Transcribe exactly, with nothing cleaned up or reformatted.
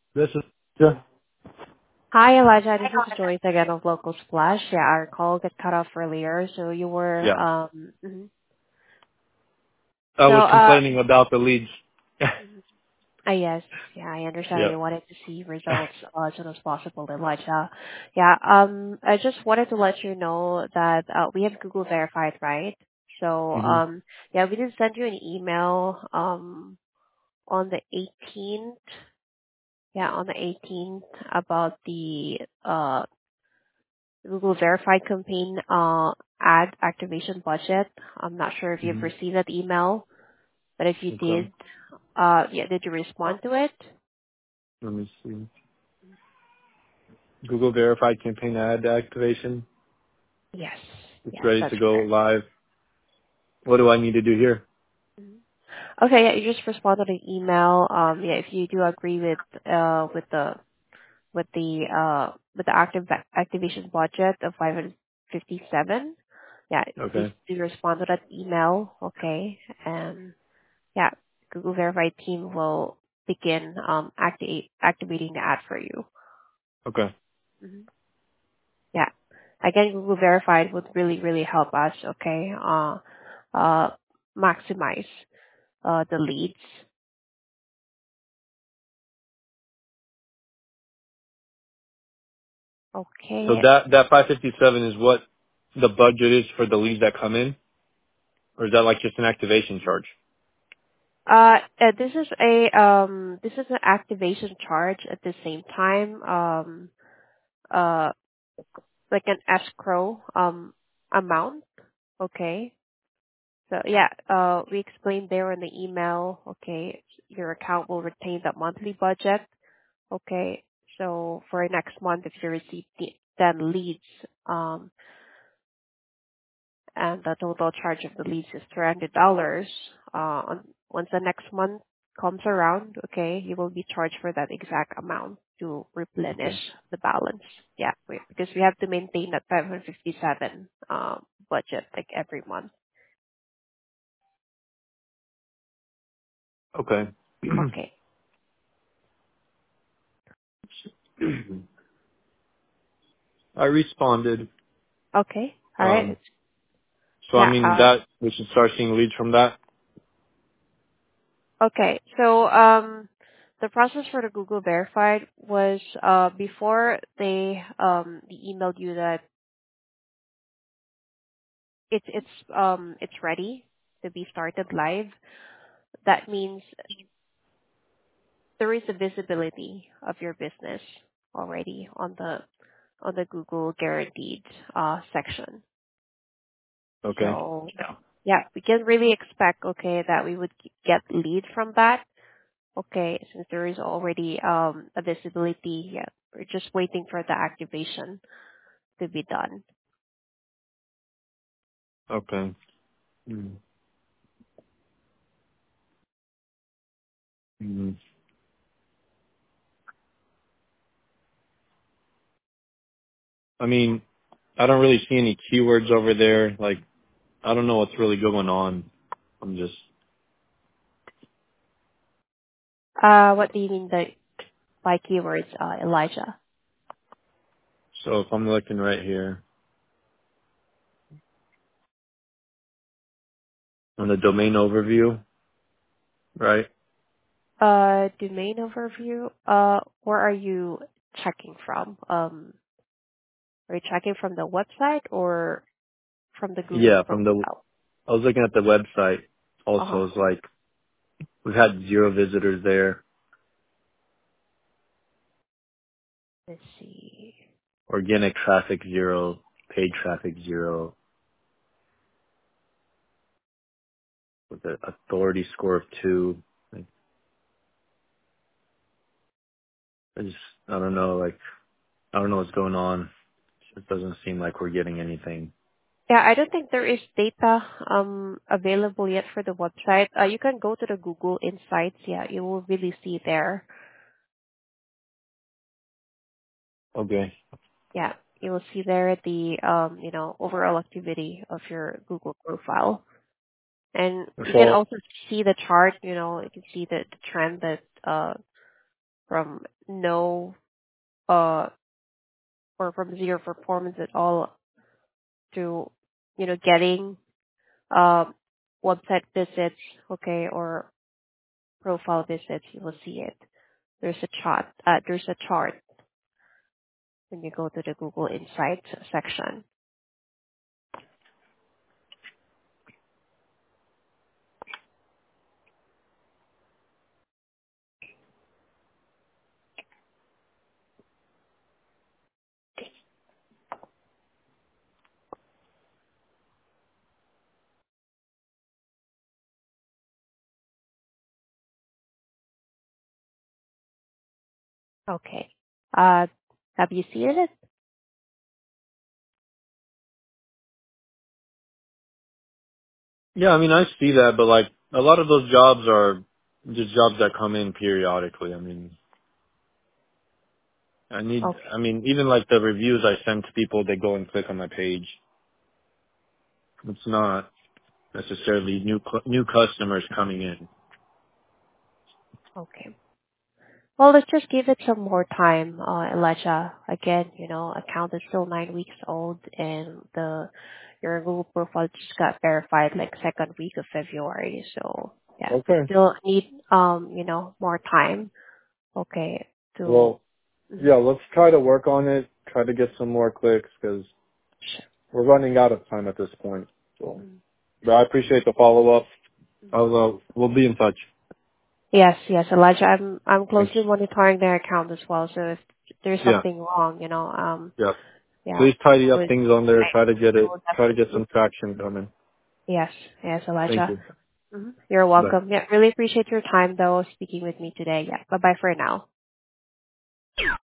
This is yeah. Hi, Elijah. This is Joyce again of Local Splash. Yeah, our call got cut off earlier, so you were, Yeah. um, mhm. I so, was uh, complaining about the leads. mhm. uh, yes, yeah, I understand Yeah. you wanted to see results uh, as soon as possible, Elijah. Yeah, um, I just wanted to let you know that uh, we have Google verified, right? So, hmm um, yeah, we did send you an email, um, on the eighteenth, yeah, on the eighteenth about the, uh, Google Verified campaign uh, ad activation budget. I'm not sure if you've hmm received that email, but if you Okay. did, uh, yeah, did you respond to it? Let me see. Google verified campaign ad activation. Yes. It's Yes, ready that's to go correct. live. What do I need to do here? Mhm. Okay, yeah, you just respond to the email. Um, yeah, if you do agree with uh with the with the uh with the active activation budget of five hundred fifty-seven, yeah, please Okay. do respond to that email. Okay, and yeah, Google Verified team will begin um, activate, activating the ad for you. Okay. hmm Yeah. Again, Google Verified would really, really help us, okay, uh, uh, maximize uh, the leads. So Okay. that that five fifty-seven is what the budget is for the leads that come in, or is that like just an activation charge? Uh, uh, this is a um, this is an activation charge at the same time, um, uh, like an escrow um amount. Okay. So yeah, uh, we explained there in the email, okay, your account will retain that monthly budget, okay. So for next month, if you receive the, ten leads, um, and the total charge of the leads is three hundred dollars, uh, on, once the next month comes around, okay, you will be charged for that exact amount to replenish Okay. the balance. Yeah, we, because we have to maintain that five hundred fifty-seven, um, budget like every month. Okay. Okay. I responded. Okay. All right. Um. So I Yeah. mean Uh, that we should start seeing leads from that. okay. So um, the process for the Google Verified was uh, before they um, they emailed you that it's it's um it's ready to be started live. That means there is a visibility of your business already on the on the Google Guaranteed uh, section. Okay. So yeah, we can really expect okay that we would get lead from that. Okay, since there is already um, a visibility, yeah, we're just waiting for the activation to be done. Okay. Mm. Mm. I mean, I don't really see any keywords over there. Like, I don't know what's really going on. I'm just, Uh, what do you mean by, by keywords, uh, Elijah? so if I'm looking right here on the domain overview, right? Uh, domain overview. Uh, where are you checking from? Um, are you checking from the website or from the Google Yeah, from the, profile? I was looking at the website Uh huh. also. It's like, we've had zero visitors there. Let's see. Organic traffic zero, paid traffic zero, with an authority score of two. Like, I just, I don't know, like, I don't know what's going on. It doesn't seem like we're getting anything. Yeah, I don't think there is data um available yet for the website. Uh, you can go to the Google Insights. Yeah, you will really see there. Okay. Yeah, you will see there the um you know overall activity of your Google profile, and you can So, also see the chart. You know, you can see the, the trend that uh from no uh or from zero performance at all to, you know, getting um website visits, okay, or profile visits, you will see it. There's a chart. Uh, there's a chart when you go to the Google Insights section. Okay. Uh, have you seen it? Yeah, I mean, I see that, but like a lot of those jobs are just jobs that come in periodically. I mean, I need, Okay. I mean, even like the reviews I send to people, they go and click on my page. It's not necessarily new cu- new customers coming in. Okay. Well, let's just give it some more time, uh, Elijah. Again, you know, account is still nine weeks old, and the your Google profile just got verified like second week of February. So yeah, we Okay. still need um, you know, more time. Okay, to Well, mhm. yeah, let's try to work on it. Try to get some more clicks because we're running out of time at this point. So, Mhm. but I appreciate the follow up. I'll uh, we'll be in touch. Yes, yes, Elijah. I'm I'm Thanks. closely monitoring their account as well. So if there's Yeah. something wrong, you know, um, Yeah. yeah, Please tidy up would things on there. I Try to get it. will Try to get definitely. some traction coming. Yes, yes, Thank Elijah. you. hmm You're Bye. welcome. Yeah, really appreciate your time though speaking with me today. Yeah, bye bye for now.